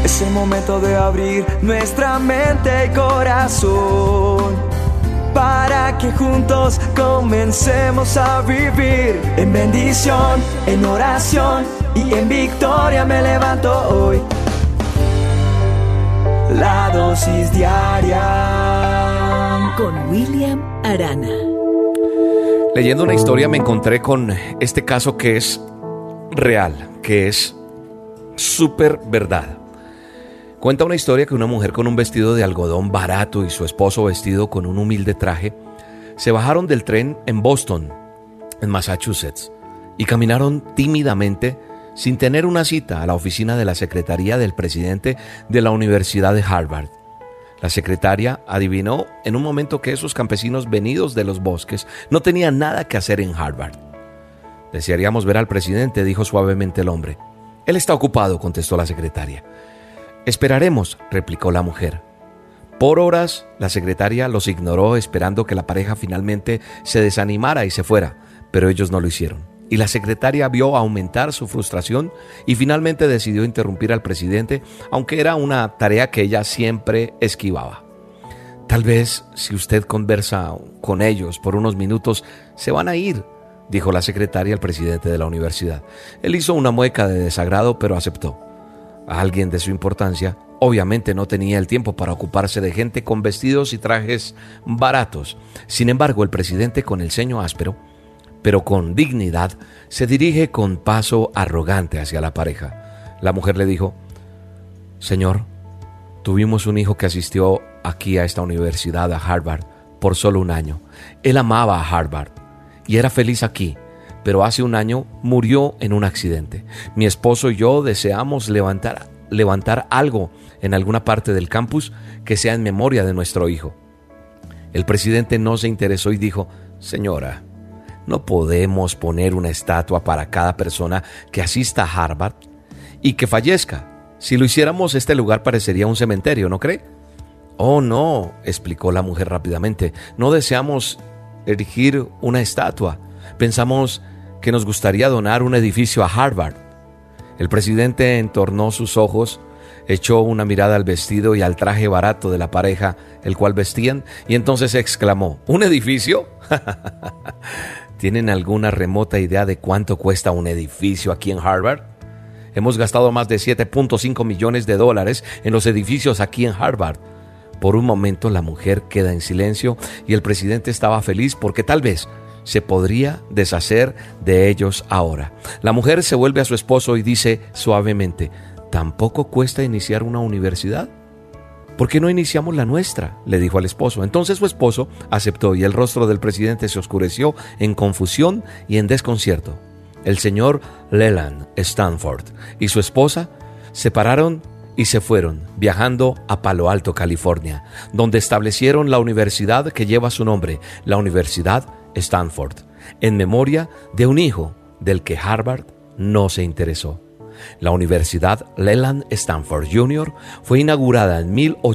Es el momento de abrir nuestra mente y corazón, para que juntos comencemos a vivir en bendición, en oración y en victoria. Me levanto hoy. La dosis diaria con William Arana. Leyendo una historia me encontré con este caso que es real, que es súper verdad. Cuenta una historia que una mujer con un vestido de algodón barato y su esposo vestido con un humilde traje se bajaron del tren en Boston, en Massachusetts, y caminaron tímidamente sin tener una cita a la oficina de la secretaría del presidente de la Universidad de Harvard. La secretaria adivinó en un momento que esos campesinos venidos de los bosques no tenían nada que hacer en Harvard. «Desearíamos ver al presidente», dijo suavemente el hombre. «Él está ocupado», contestó la secretaria. «Esperaremos», replicó la mujer. Por horas, la secretaria los ignoró esperando que la pareja finalmente se desanimara y se fuera, pero ellos no lo hicieron. Y la secretaria vio aumentar su frustración y finalmente decidió interrumpir al presidente, aunque era una tarea que ella siempre esquivaba. «Tal vez, si usted conversa con ellos por unos minutos, se van a ir», dijo la secretaria al presidente de la universidad. Él hizo una mueca de desagrado, pero aceptó. Alguien de su importancia obviamente no tenía el tiempo para ocuparse de gente con vestidos y trajes baratos. Sin embargo, el presidente, con el ceño áspero, pero con dignidad, se dirige con paso arrogante hacia la pareja. La mujer le dijo: «Señor, tuvimos un hijo que asistió aquí a esta universidad, a Harvard, por solo un año. Él amaba a Harvard y era feliz aquí, pero hace un año murió en un accidente. Mi esposo y yo deseamos levantar algo en alguna parte del campus que sea en memoria de nuestro hijo». El presidente no se interesó y dijo: «Señora, no podemos poner una estatua para cada persona que asista a Harvard y que fallezca. Si lo hiciéramos, este lugar parecería un cementerio, ¿no cree?». «Oh, no», explicó la mujer rápidamente. «No deseamos erigir una estatua. Pensamos que nos gustaría donar un edificio a Harvard». El presidente entornó sus ojos, echó una mirada al vestido y al traje barato de la pareja, el cual vestían, y entonces exclamó: «¿Un edificio? ¿Tienen alguna remota idea de cuánto cuesta un edificio aquí en Harvard? Hemos gastado más de $7.5 millones en los edificios aquí en Harvard». Por un momento la mujer queda en silencio y el presidente estaba feliz porque tal vez se podría deshacer de ellos ahora. La mujer se vuelve a su esposo y dice suavemente: «¿Tampoco cuesta iniciar una universidad? ¿Por qué no iniciamos la nuestra?», le dijo al esposo. Entonces su esposo aceptó y el rostro del presidente se oscureció en confusión y en desconcierto. El señor Leland Stanford y su esposa se pararon y se fueron, viajando a Palo Alto, California, donde establecieron la universidad que lleva su nombre, la Universidad Stanford, en memoria de un hijo del que Harvard no se interesó. La Universidad Leland Stanford Jr. fue inaugurada en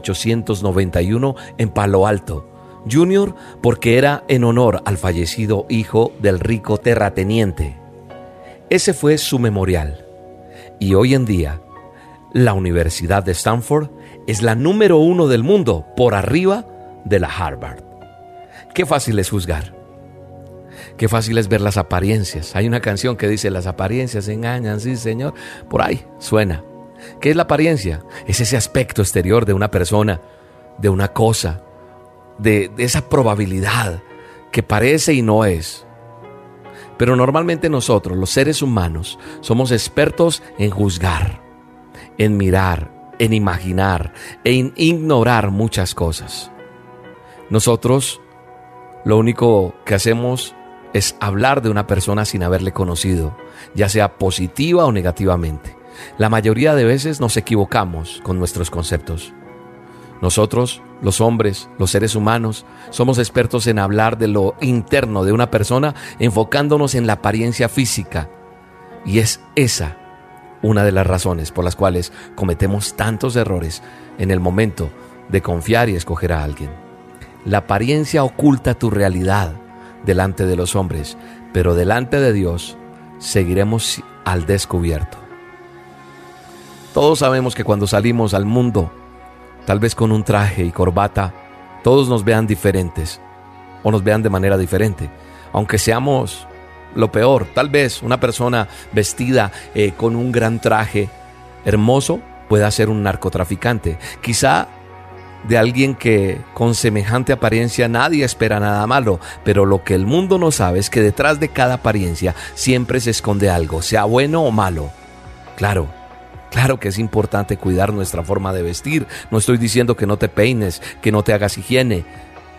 1891 en Palo Alto. Jr. porque era en honor al fallecido hijo del rico terrateniente. Ese fue su memorial. Y hoy en día, la Universidad de Stanford es la número 1 del mundo, por arriba de la Harvard. Qué fácil es juzgar. Qué fácil es ver las apariencias. Hay una canción que dice: «Las apariencias engañan, sí señor». Por ahí suena. ¿Qué es la apariencia? Es ese aspecto exterior de una persona, de una cosa, de esa probabilidad que parece y no es. Pero normalmente nosotros, los seres humanos, somos expertos en juzgar, en mirar, en imaginar, en ignorar muchas cosas. Nosotros lo único que hacemos es hablar de una persona sin haberle conocido, ya sea positiva o negativamente. La mayoría de veces nos equivocamos con nuestros conceptos. Nosotros, los hombres, los seres humanos, somos expertos en hablar de lo interno de una persona, enfocándonos en la apariencia física. Y es esa una de las razones por las cuales cometemos tantos errores en el momento de confiar y escoger a alguien. La apariencia oculta tu realidad delante de los hombres, pero delante de Dios seguiremos al descubierto. Todos sabemos que cuando salimos al mundo, tal vez con un traje y corbata, todos nos vean diferentes o nos vean de manera diferente. Aunque seamos lo peor, tal vez una persona vestida con un gran traje hermoso pueda ser un narcotraficante. Quizá de alguien que con semejante apariencia nadie espera nada malo, pero lo que el mundo no sabe es que detrás de cada apariencia siempre se esconde algo, sea bueno o malo. Claro que es importante cuidar nuestra forma de vestir. No estoy diciendo que no te peines, que no te hagas higiene.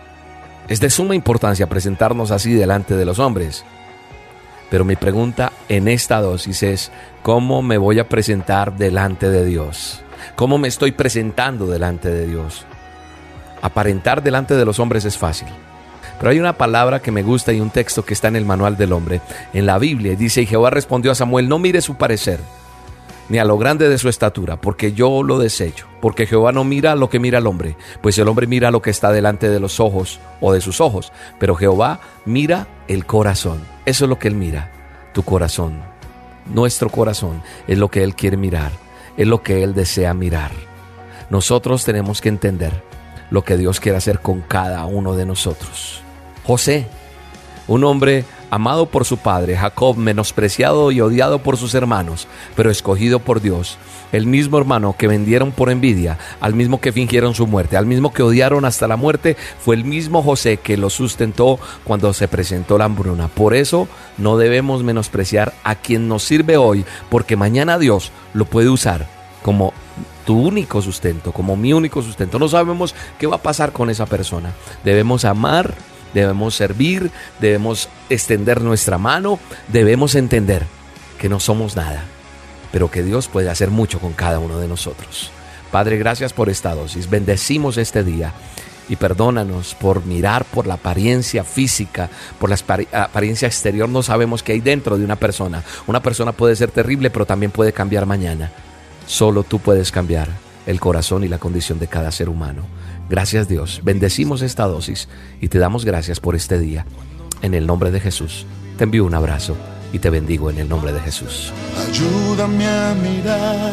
Es de suma importancia presentarnos así delante de los hombres. Pero mi pregunta en esta dosis es: ¿cómo me voy a presentar delante de Dios? ¿Cómo me estoy presentando delante de Dios? Aparentar delante de los hombres es fácil. Pero hay una palabra que me gusta y un texto que está en el manual del hombre, en la Biblia, y dice: y Jehová respondió a Samuel: no mire su parecer, ni a lo grande de su estatura, porque yo lo desecho. Porque Jehová no mira lo que mira el hombre, pues el hombre mira lo que está delante de los ojos o de sus ojos, pero Jehová mira el corazón. Eso es lo que Él mira, tu corazón. Nuestro corazón es lo que Él quiere mirar, es lo que Él desea mirar. Nosotros tenemos que entender lo que Dios quiere hacer con cada uno de nosotros. José, un hombre amado por su padre, Jacob, menospreciado y odiado por sus hermanos, pero escogido por Dios. El mismo hermano que vendieron por envidia, al mismo que fingieron su muerte, al mismo que odiaron hasta la muerte, fue el mismo José que lo sustentó cuando se presentó la hambruna. Por eso no debemos menospreciar a quien nos sirve hoy, porque mañana Dios lo puede usar como tu único sustento, como mi único sustento. No sabemos qué va a pasar con esa persona. Debemos amar, debemos servir, debemos extender nuestra mano, debemos entender que no somos nada, pero que Dios puede hacer mucho con cada uno de nosotros. Padre, gracias por esta dosis. Bendecimos este día y perdónanos por mirar por la apariencia física, por la apariencia exterior. No sabemos qué hay dentro de una persona. Una persona puede ser terrible, pero también puede cambiar mañana. Solo tú puedes cambiar el corazón y la condición de cada ser humano. Gracias, Dios. Bendecimos esta dosis y te damos gracias por este día. En el nombre de Jesús, te envío un abrazo y te bendigo en el nombre de Jesús. Ayúdame a mirar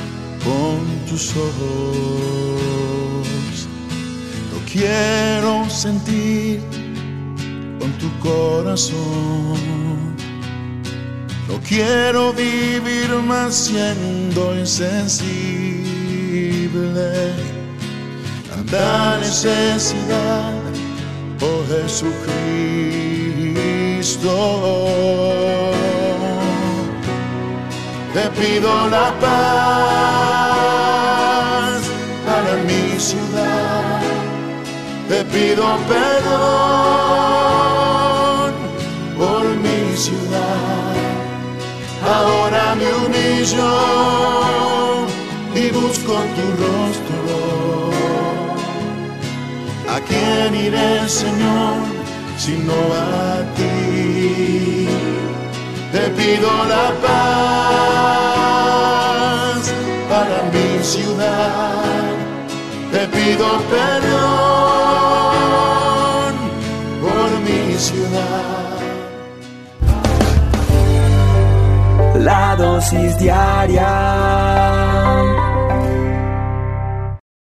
con tus ojos. Lo quiero sentir con tu corazón. No quiero vivir más siendo insensible. Tanta necesidad, oh Jesucristo. Te pido la paz para mi ciudad. Te pido perdón por mi ciudad. Ahora me humillo y busco tu rostro. ¿A quién iré, Señor, sino a ti? Te pido la paz para mi ciudad. Te pido perdón por mi ciudad. La dosis diaria